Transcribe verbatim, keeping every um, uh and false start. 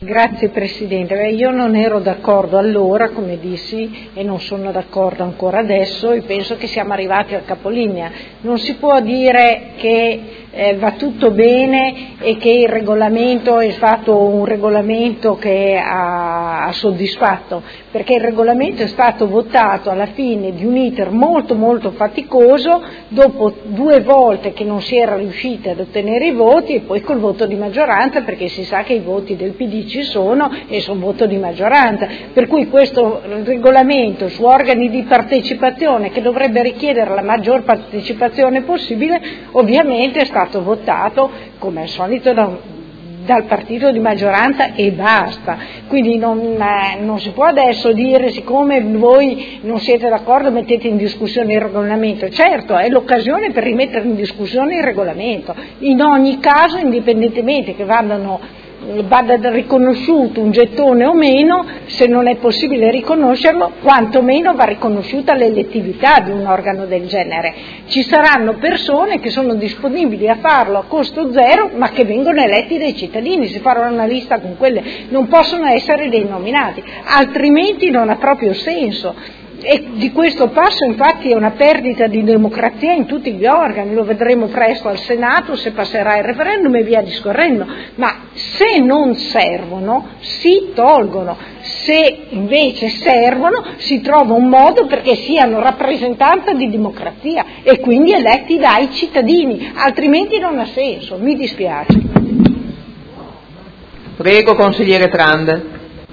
Grazie Presidente, Beh, io non ero d'accordo allora, come dissi, e non sono d'accordo ancora adesso, e penso che siamo arrivati al capolinea. Non si può dire che eh, va tutto bene e che il regolamento è stato un regolamento che ha, ha soddisfatto, perché il regolamento è stato votato alla fine di un iter molto molto faticoso, dopo due volte che non si era riusciti ad ottenere i voti e poi col voto di maggioranza, perché si sa che i voti del P D ci sono e sono voto di maggioranza, per cui questo regolamento su organi di partecipazione, che dovrebbe richiedere la maggior partecipazione possibile, ovviamente è stato votato come al solito da, dal partito di maggioranza e basta. Quindi non, eh, non si può adesso dire, siccome voi non siete d'accordo, mettete in discussione il regolamento. Certo, è l'occasione per rimettere in discussione il regolamento. In ogni caso, indipendentemente che vadano vada riconosciuto un gettone o meno, se non è possibile riconoscerlo, quantomeno va riconosciuta l'elettività di un organo del genere. Ci saranno persone che sono disponibili a farlo a costo zero, ma che vengono eletti dai cittadini. Si farà una lista con quelle, non possono essere dei nominati, altrimenti non ha proprio senso. E di questo passo infatti è una perdita di democrazia in tutti gli organi, lo vedremo presto al Senato se passerà il referendum e via discorrendo, ma se non servono si tolgono, se invece servono si trova un modo perché siano rappresentanza di democrazia e quindi eletti dai cittadini, altrimenti non ha senso, mi dispiace. Prego consigliere Trande.